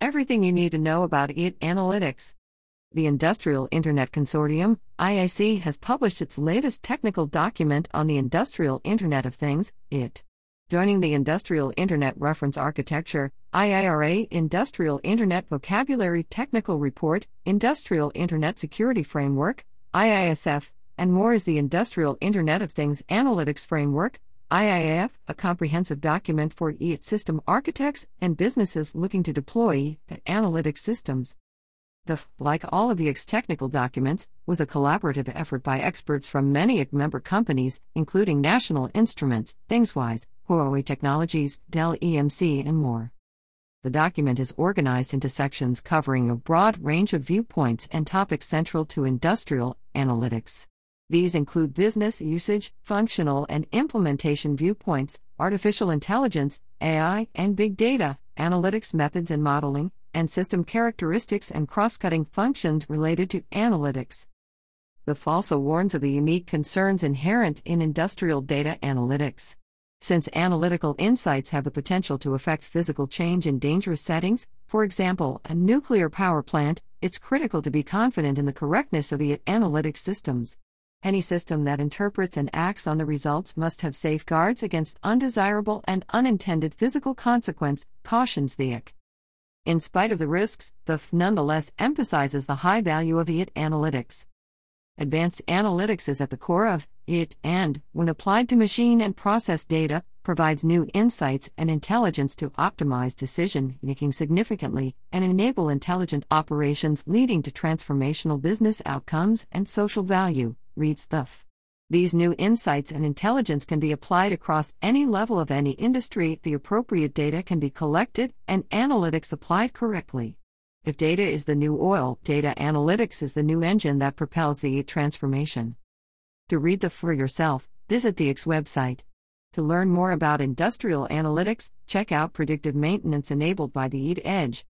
Everything you need to know about IT Analytics. The Industrial Internet Consortium, IIC, has published its latest technical document on the Industrial Internet of Things, IT. Joining the Industrial Internet Reference Architecture, IIRA Industrial Internet Vocabulary Technical Report, Industrial Internet Security Framework, IISF, and more is the Industrial Internet of Things Analytics Framework, IIAF, a comprehensive document for IT system architects and businesses looking to deploy analytics systems. The FA, like all of the IC's technical documents, was a collaborative effort by experts from many IC member companies, including National Instruments, ThingsWise, Huawei Technologies, Dell EMC, and more. The document is organized into sections covering a broad range of viewpoints and topics central to industrial analytics. These include business usage, functional and implementation viewpoints, artificial intelligence, AI and big data, analytics methods and modeling, and system characteristics and cross-cutting functions related to analytics. The FA also warns of the unique concerns inherent in industrial data analytics. Since analytical insights have the potential to affect physical change in dangerous settings, for example, a nuclear power plant, it's critical to be confident in the correctness of the analytics systems. Any system that interprets and acts on the results must have safeguards against undesirable and unintended physical consequence, cautions the IC. In spite of the risks, the FA nonetheless emphasizes the high value of IT analytics. Advanced analytics is at the core of IT and, when applied to machine and process data, provides new insights and intelligence to optimize decision-making significantly and enable intelligent operations leading to transformational business outcomes and social value, reads the FA. These new insights and intelligence can be applied across any level of any industry if the appropriate data can be collected and analytics applied correctly. If data is the new oil, data analytics is the new engine that propels the IT transformation. To read the FA for yourself, visit the IC's website. To learn more about industrial analytics, check out predictive maintenance enabled by the IT Edge.